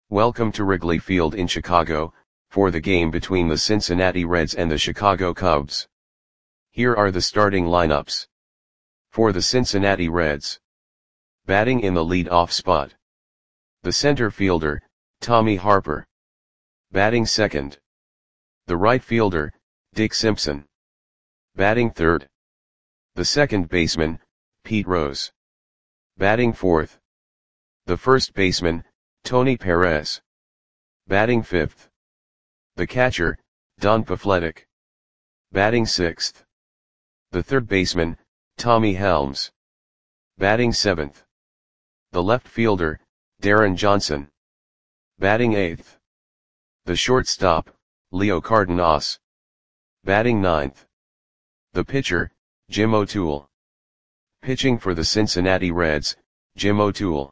Welcome to Wrigley Field in Chicago, for the game between the Cincinnati Reds and the Chicago Cubs. Here are the starting lineups. For the Cincinnati Reds. Batting in the lead-off spot. The center fielder, Tommy Harper. Batting second. The right fielder, Dick Simpson. Batting third. The second baseman, Pete Rose. Batting fourth. The first baseman, Tony Perez. Batting fifth. The catcher, Don Pafletic. Batting sixth. The third baseman, Tommy Helms. Batting seventh. The left fielder, Darren Johnson. Batting eighth. The shortstop, Leo Cardenas. Batting ninth. The pitcher, Jim O'Toole. Pitching for the Cincinnati Reds, Jim O'Toole.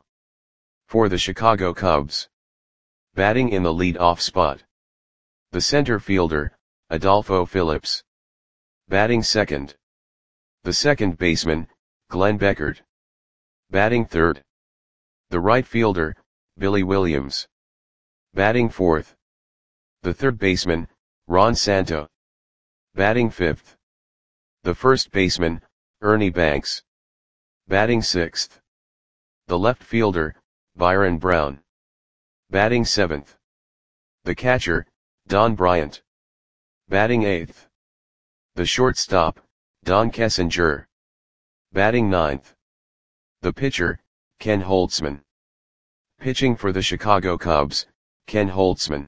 For the Chicago Cubs. Batting in the lead-off spot. The center fielder, Adolfo Phillips. Batting second. The second baseman, Glenn Beckert. Batting third. The right fielder, Billy Williams. Batting fourth. The third baseman, Ron Santo. Batting fifth. The first baseman, Ernie Banks. Batting sixth. The left fielder, Byron Brown. Batting seventh. The catcher, Don Bryant. Batting eighth. The shortstop, Don Kessinger. Batting ninth. The pitcher, Ken Holtzman. Pitching for the Chicago Cubs, Ken Holtzman.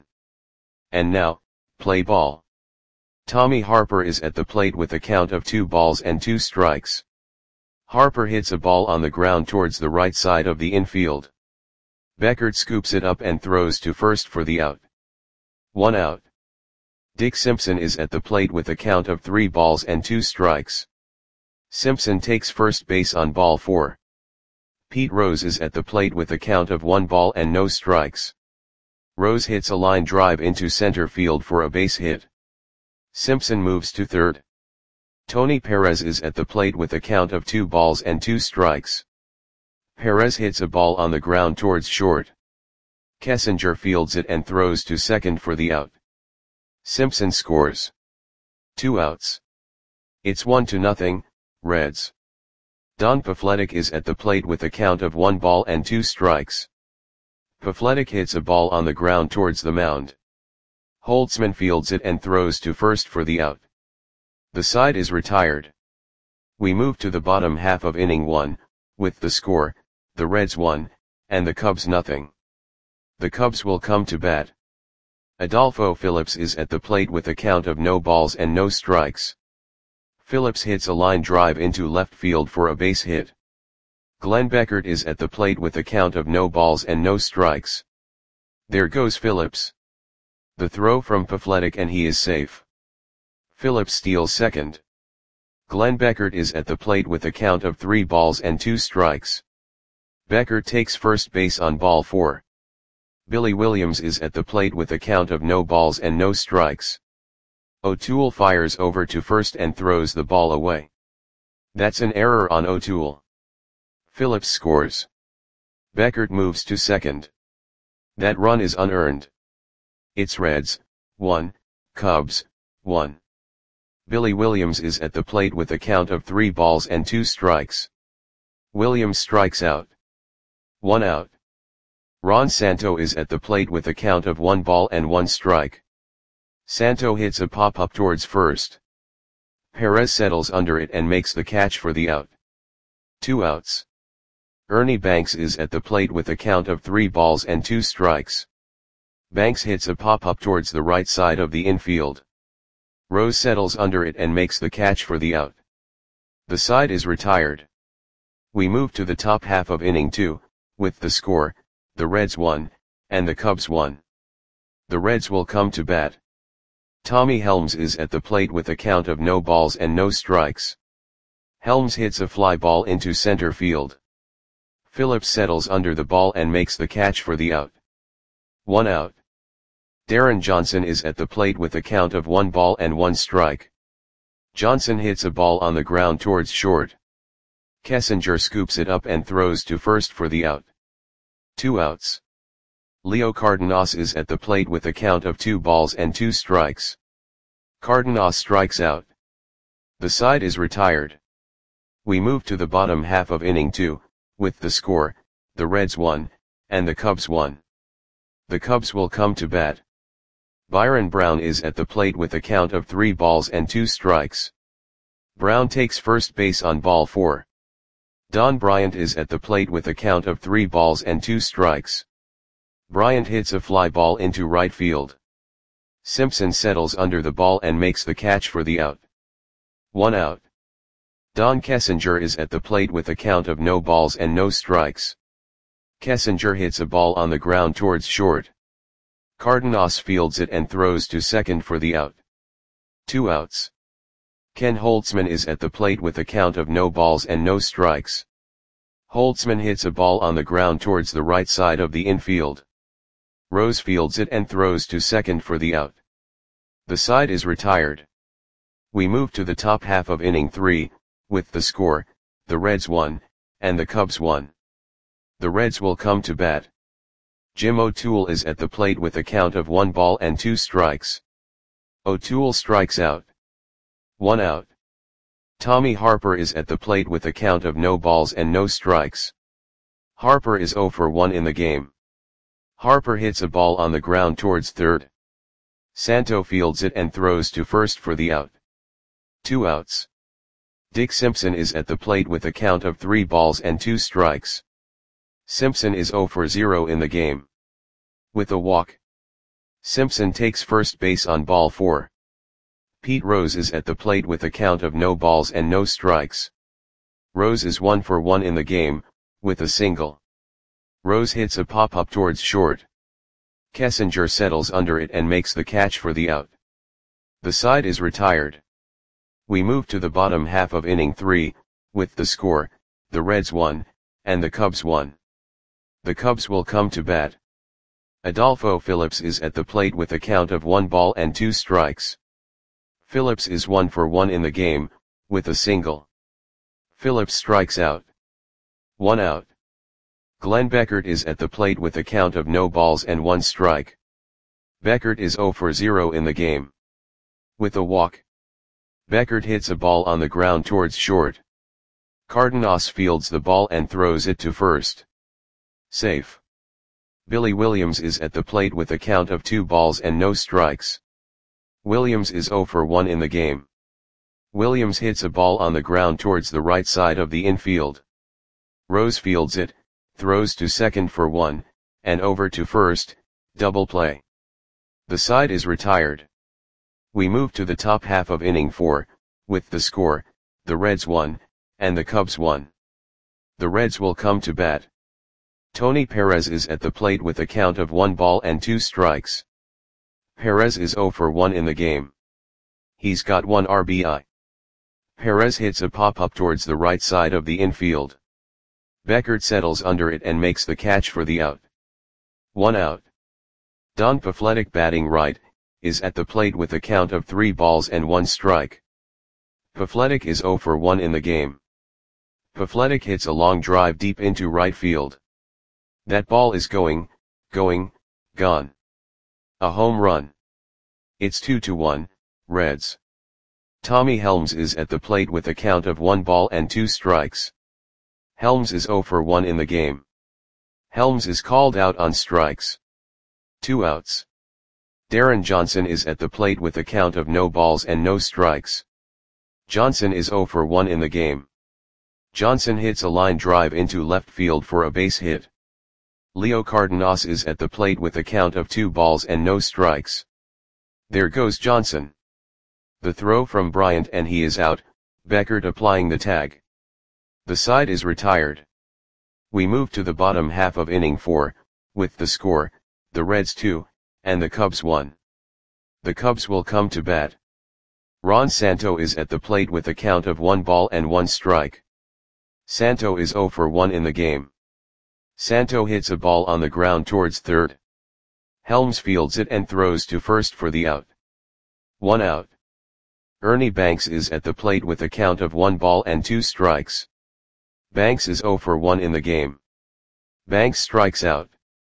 And now, play ball. Tommy Harper is at the plate with a count of 2 strikes. Harper hits a ball on the ground towards the right side of the infield. Beckert scoops it up and throws to first for the out. 1 out. Dick Simpson is at the plate with a count of 3 strikes. Simpson takes first base on ball 4. Pete Rose is at the plate with a count of 1 ball and no strikes. Rose hits a line drive into center field for a base hit. Simpson moves to third. Tony Perez is at the plate with a count of 2 strikes. Perez hits a ball on the ground towards short. Kessinger fields it and throws to second for the out. Simpson scores. 2 outs. It's 1-0, Reds. Don Pafletic is at the plate with a count of 1 ball and 2 strikes. Pafletic hits a ball on the ground towards the mound. Holtzman fields it and throws to first for the out. The side is retired. We move to the bottom half of inning 1, with the score, the Reds 1, and the Cubs nothing. The Cubs will come to bat. Adolfo Phillips is at the plate with a count of no balls and no strikes. Phillips hits a line drive into left field for a base hit. Glenn Beckert is at the plate with a count of no balls and no strikes. There goes Phillips. The throw from Pafletic and he is safe. Phillips steals second. Glenn Beckert is at the plate with a count of 3 balls and 2 strikes. Beckert takes first base on ball 4. Billy Williams is at the plate with a count of no balls and no strikes. O'Toole fires over to first and throws the ball away. That's an error on O'Toole. Phillips scores. Beckert moves to second. That run is unearned. It's Reds, 1, Cubs, 1. Billy Williams is at the plate with a count of 3 balls and 2 strikes. Williams strikes out. 1 out. Ron Santo is at the plate with a count of 1 ball and 1 strike. Santo hits a pop-up towards first. Perez settles under it and makes the catch for the out. 2 outs. Ernie Banks is at the plate with a count of 3 balls and 2 strikes. Banks hits a pop-up towards the right side of the infield. Rose settles under it and makes the catch for the out. The side is retired. We move to the top half of inning 2, with the score, the Reds 1, and the Cubs 1. The Reds will come to bat. Tommy Helms is at the plate with a count of no balls and no strikes. Helms hits a fly ball into center field. Phillips settles under the ball and makes the catch for the out. 1 out. Darren Johnson is at the plate with a count of 1 ball and 1 strike. Johnson hits a ball on the ground towards short. Kessinger scoops it up and throws to first for the out. 2 outs. Leo Cardenas is at the plate with a count of 2 balls and 2 strikes. Cardenas strikes out. The side is retired. We move to the bottom half of inning 2, with the score, the Reds 1, and the Cubs 1. The Cubs will come to bat. Byron Brown is at the plate with a count of 3 balls and 2 strikes. Brown takes first base on ball 4. Don Bryant is at the plate with a count of 3 balls and 2 strikes. Bryant hits a fly ball into right field. Simpson settles under the ball and makes the catch for the out. 1 out. Don Kessinger is at the plate with a count of no balls and no strikes. Kessinger hits a ball on the ground towards short. Cardenas fields it and throws to second for the out. 2 outs. Ken Holtzman is at the plate with a count of no balls and no strikes. Holtzman hits a ball on the ground towards the right side of the infield. Rose fields it and throws to second for the out. The side is retired. We move to the top half of inning 3, with the score, the Reds 1, and the Cubs 1. The Reds will come to bat. Jim O'Toole is at the plate with a count of 1 ball and 2 strikes. O'Toole strikes out. 1 out. Tommy Harper is at the plate with a count of no balls and no strikes. Harper is 0 for 1 in the game. Harper hits a ball on the ground towards third. Santo fields it and throws to first for the out. 2 outs. Dick Simpson is at the plate with a count of 3 balls and 2 strikes. Simpson is 0 for 0 in the game. With a walk. Simpson takes first base on ball 4. Pete Rose is at the plate with a count of no balls and no strikes. Rose is 1 for 1 in the game, with a single. Rose hits a pop-up towards short. Kessinger settles under it and makes the catch for the out. The side is retired. We move to the bottom half of inning 3, with the score, the Reds 1, and the Cubs 1. The Cubs will come to bat. Adolfo Phillips is at the plate with a count of 1 ball and 2 strikes. Phillips is 1 for 1 in the game, with a single. Phillips strikes out. 1 out. Glenn Beckert is at the plate with a count of no balls and 1 strike. Beckert is 0 for 0 in the game. With a walk. Beckert hits a ball on the ground towards short. Cardenas fields the ball and throws it to first. Safe. Billy Williams is at the plate with a count of 2 balls and no strikes. Williams is 0 for 1 in the game. Williams hits a ball on the ground towards the right side of the infield. Rose fields it, throws to second for 1, and over to first, double play. The side is retired. We move to the top half of inning 4, with the score, the Reds 1, and the Cubs 1. The Reds will come to bat. Tony Perez is at the plate with a count of 1 ball and 2 strikes. Perez is 0 for 1 in the game. He's got 1 RBI. Perez hits a pop-up towards the right side of the infield. Beckert settles under it and makes the catch for the out. 1 out. Don Pafletic, batting right, is at the plate with a count of 3 balls and 1 strike. Pafletic is 0 for 1 in the game. Pafletic hits a long drive deep into right field. That ball is gone. A home run. It's 2-1, Reds. Tommy Helms is at the plate with a count of 1 ball and 2 strikes. Helms is 0 for 1 in the game. Helms is called out on strikes. 2 outs. Darren Johnson is at the plate with a count of no balls and no strikes. Johnson is 0 for 1 in the game. Johnson hits a line drive into left field for a base hit. Leo Cardenas is at the plate with a count of 2 balls and no strikes. There goes Johnson. The throw from Bryant and he is out, Beckert applying the tag. The side is retired. We move to the bottom half of inning 4, with the score, the Reds 2, and the Cubs 1. The Cubs will come to bat. Ron Santo is at the plate with a count of 1 ball and 1 strike. Santo is 0 for 1 in the game. Santo hits a ball on the ground towards third. Helms fields it and throws to first for the out. 1 out. Ernie Banks is at the plate with a count of 1 ball and 2 strikes. Banks is 0 for 1 in the game. Banks strikes out.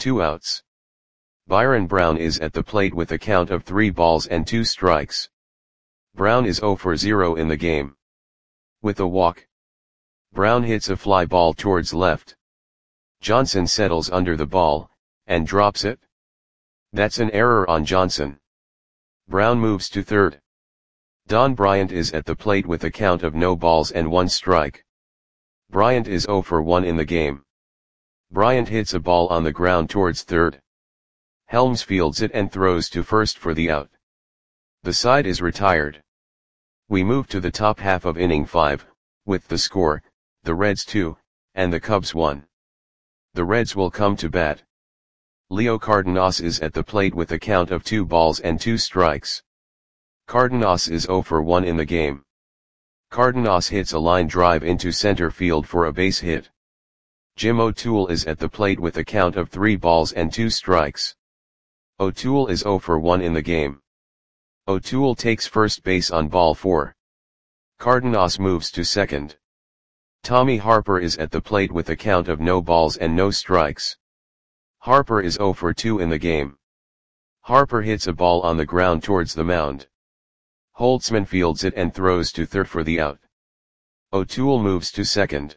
2 outs. Byron Brown is at the plate with a count of 3 balls and 2 strikes. Brown is 0 for 0 in the game. With a walk, Brown hits a fly ball towards left. Johnson settles under the ball, and drops it. That's an error on Johnson. Brown moves to third. Don Bryant is at the plate with a count of no balls and 1 strike. Bryant is 0 for 1 in the game. Bryant hits a ball on the ground towards third. Helms fields it and throws to first for the out. The side is retired. We move to the top half of inning 5, with the score, the Reds 2, and the Cubs 1. The Reds will come to bat. Leo Cardenas is at the plate with a count of 2 balls and 2 strikes. Cardenas is 0 for 1 in the game. Cardenas hits a line drive into center field for a base hit. Jim O'Toole is at the plate with a count of 3 balls and 2 strikes. O'Toole is 0 for 1 in the game. O'Toole takes first base on ball 4. Cardenas moves to second. Tommy Harper is at the plate with a count of no balls and no strikes. Harper is 0 for 2 in the game. Harper hits a ball on the ground towards the mound. Holtzman fields it and throws to third for the out. O'Toole moves to second.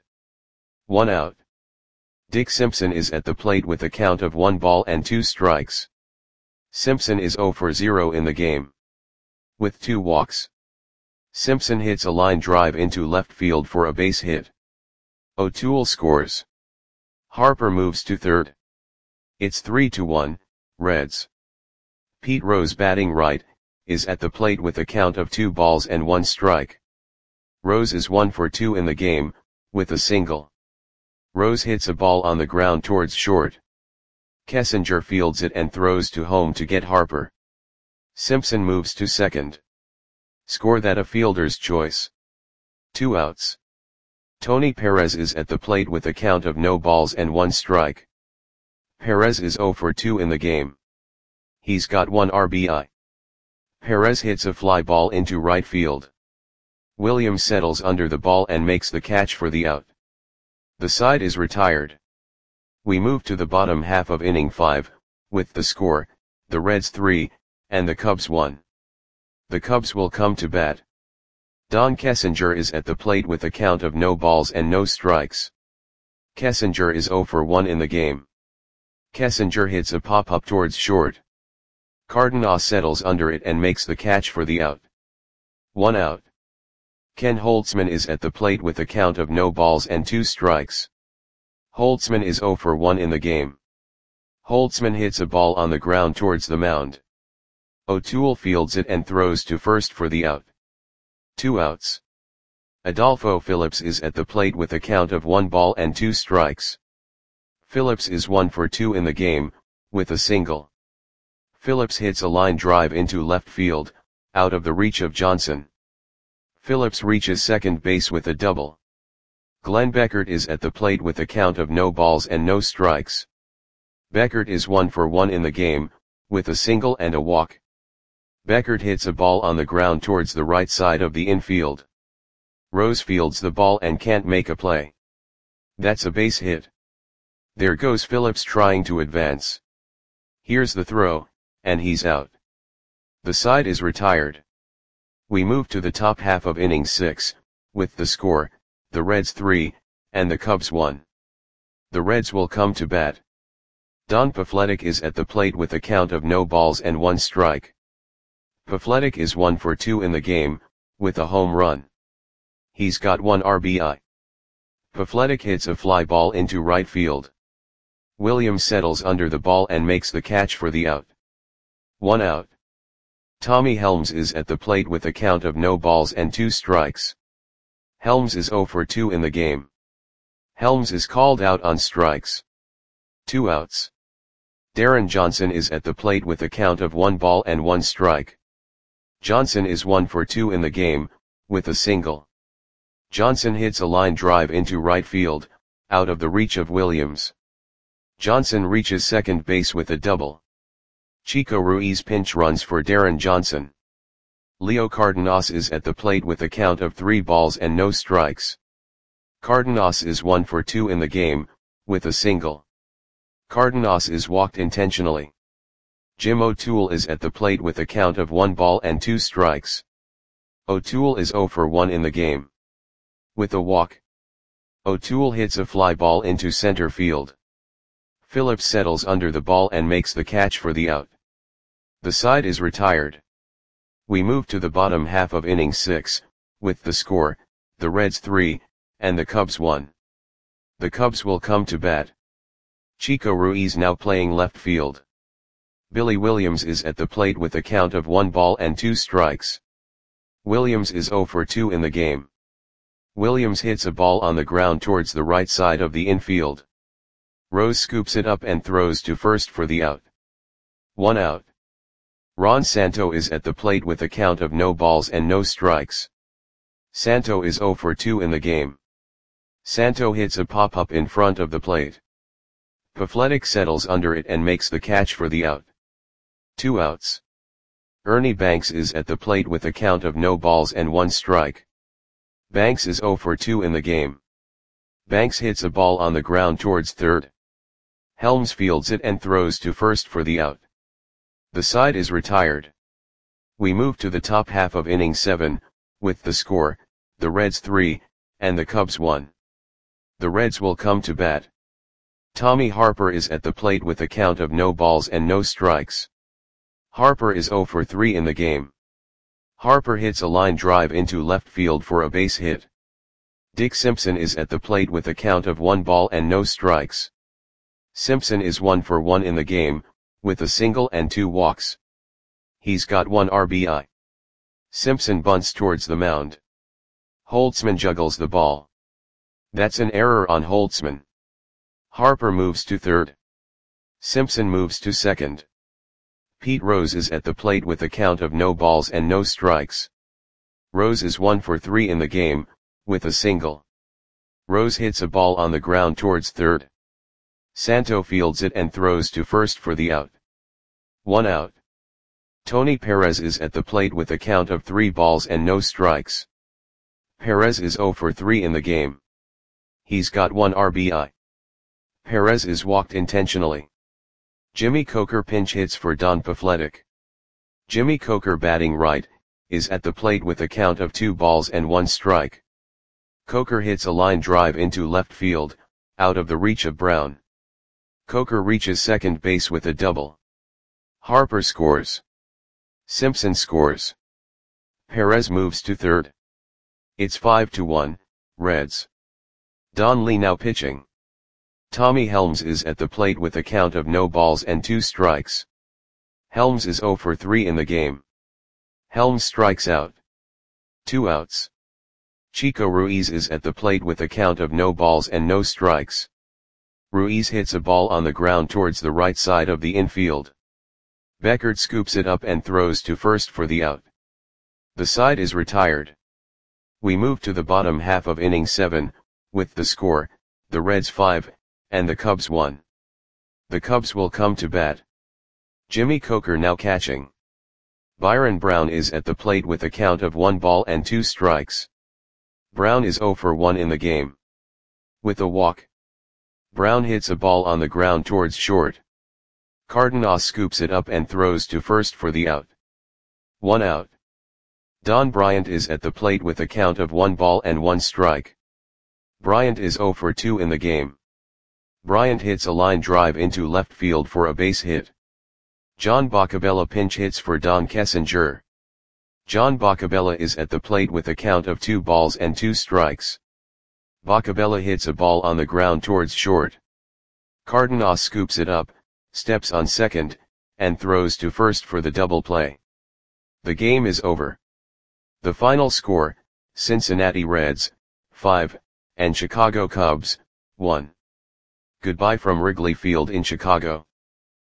1 out. Dick Simpson is at the plate with a count of 1 ball and 2 strikes. Simpson is 0 for 0 in the game. With 2 walks, Simpson hits a line drive into left field for a base hit. O'Toole scores. Harper moves to third. It's 3-1, Reds. Pete Rose, batting right, is at the plate with a count of 2 balls and 1 strike. Rose is 1 for 2 in the game, with a single. Rose hits a ball on the ground towards short. Kessinger fields it and throws to home to get Harper. Simpson moves to second. Score that a fielder's choice. 2 outs. Tony Perez is at the plate with a count of no balls and 1 strike. Perez is 0 for 2 in the game. He's got 1 RBI. Perez hits a fly ball into right field. Williams settles under the ball and makes the catch for the out. The side is retired. We move to the bottom half of inning 5, with the score, the Reds 3, and the Cubs 1. The Cubs will come to bat. Don Kessinger is at the plate with a count of no balls and no strikes. Kessinger is 0 for 1 in the game. Kessinger hits a pop-up towards short. Cardenas settles under it and makes the catch for the out. 1 out. Ken Holtzman is at the plate with a count of no balls and 2 strikes. Holtzman is 0 for 1 in the game. Holtzman hits a ball on the ground towards the mound. O'Toole fields it and throws to first for the out. 2 outs. Adolfo Phillips is at the plate with a count of 1 ball and 2 strikes. Phillips is 1 for 2 in the game, with a single. Phillips hits a line drive into left field, out of the reach of Johnson. Phillips reaches second base with a double. Glenn Beckert is at the plate with a count of no balls and no strikes. Beckert is 1 for 1 in the game, with a single and a walk. Beckert hits a ball on the ground towards the right side of the infield. Rose fields the ball and can't make a play. That's a base hit. There goes Phillips trying to advance. Here's the throw, and he's out. The side is retired. We move to the top half of inning 6, with the score, the Reds 3, and the Cubs 1. The Reds will come to bat. Don Pafletic is at the plate with a count of no balls and 1 strike. Pafletic is 1 for 2 in the game, with a home run. He's got 1 RBI. Pafletic hits a fly ball into right field. Williams settles under the ball and makes the catch for the out. 1 out. Tommy Helms is at the plate with a count of no balls and 2 strikes. Helms is 0 for 2 in the game. Helms is called out on strikes. 2 outs. Darren Johnson is at the plate with a count of 1 ball and 1 strike. Johnson is 1 for 2 in the game, with a single. Johnson hits a line drive into right field, out of the reach of Williams. Johnson reaches second base with a double. Chico Ruiz pinch runs for Darren Johnson. Leo Cardenas is at the plate with a count of 3 balls and no strikes. Cardenas is 1 for 2 in the game, with a single. Cardenas is walked intentionally. Jim O'Toole is at the plate with a count of 1 ball and 2 strikes. O'Toole is 0 for 1 in the game. With a walk, O'Toole hits a fly ball into center field. Phillips settles under the ball and makes the catch for the out. The side is retired. We move to the bottom half of inning 6, with the score, the Reds 3, and the Cubs 1. The Cubs will come to bat. Chico Ruiz now playing left field. Billy Williams is at the plate with a count of 1 ball and 2 strikes. Williams is 0 for 2 in the game. Williams hits a ball on the ground towards the right side of the infield. Rose scoops it up and throws to first for the out. 1 out. Ron Santo is at the plate with a count of no balls and no strikes. Santo is 0 for 2 in the game. Santo hits a pop-up in front of the plate. Pafletic settles under it and makes the catch for the out. 2 outs. Ernie Banks is at the plate with a count of no balls and 1 strike. Banks is 0 for 2 in the game. Banks hits a ball on the ground towards third. Helms fields it and throws to first for the out. The side is retired. We move to the top half of inning 7, with the score, the Reds 3, and the Cubs 1. The Reds will come to bat. Tommy Harper is at the plate with a count of no balls and no strikes. Harper is 0 for 3 in the game. Harper hits a line drive into left field for a base hit. Dick Simpson is at the plate with a count of 1 ball and no strikes. Simpson is 1 for 1 in the game, with a single and 2 walks. He's got 1 RBI. Simpson bunts towards the mound. Holtzman juggles the ball. That's an error on Holtzman. Harper moves to third. Simpson moves to second. Pete Rose is at the plate with a count of no balls and no strikes. Rose is 1 for 3 in the game, with a single. Rose hits a ball on the ground towards third. Santo fields it and throws to first for the out. 1 out. Tony Perez is at the plate with a count of 3 balls and no strikes. Perez is 0 for 3 in the game. He's got 1 RBI. Perez is walked intentionally. Jimmy Coker pinch hits for Don Pafletic. Jimmy Coker, batting right, is at the plate with a count of 2 balls and 1 strike. Coker hits a line drive into left field, out of the reach of Brown. Coker reaches second base with a double. Harper scores. Simpson scores. Perez moves to third. It's 5-1, Reds. Don Lee now pitching. Tommy Helms is at the plate with a count of no balls and 2 strikes. Helms is 0 for 3 in the game. Helms strikes out. 2 outs. Chico Ruiz is at the plate with a count of no balls and no strikes. Ruiz hits a ball on the ground towards the right side of the infield. Beckert scoops it up and throws to first for the out. The side is retired. We move to the bottom half of inning 7, with the score, the Reds 5, and the Cubs 1. The Cubs will come to bat. Jimmy Coker now catching. Byron Brown is at the plate with a count of 1 ball and 2 strikes. Brown is 0 for 1 in the game. With a walk, Brown hits a ball on the ground towards short. Cardenas scoops it up and throws to first for the out. 1 out. Don Bryant is at the plate with a count of 1 ball and 1 strike. Bryant is 0 for 2 in the game. Bryant hits a line drive into left field for a base hit. John Boccabella pinch hits for Don Kessinger. John Boccabella is at the plate with a count of 2 balls and 2 strikes. Boccabella hits a ball on the ground towards short. Cardenas scoops it up, steps on second, and throws to first for the double play. The game is over. The final score, Cincinnati Reds, 5, and Chicago Cubs, 1. Goodbye from Wrigley Field in Chicago.